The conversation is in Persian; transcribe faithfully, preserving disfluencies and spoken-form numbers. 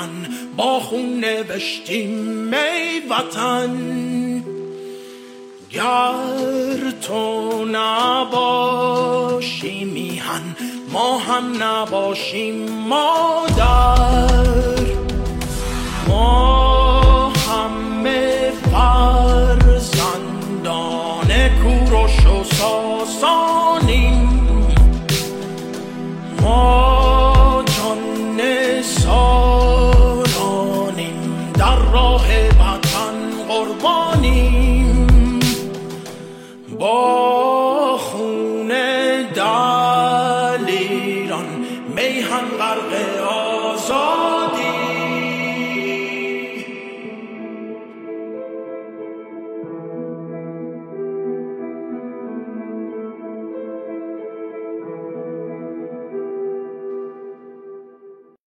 میهن با خون نوشتیم ای وطن. گر تو نباشی میهن ما هم نباشیم مادر.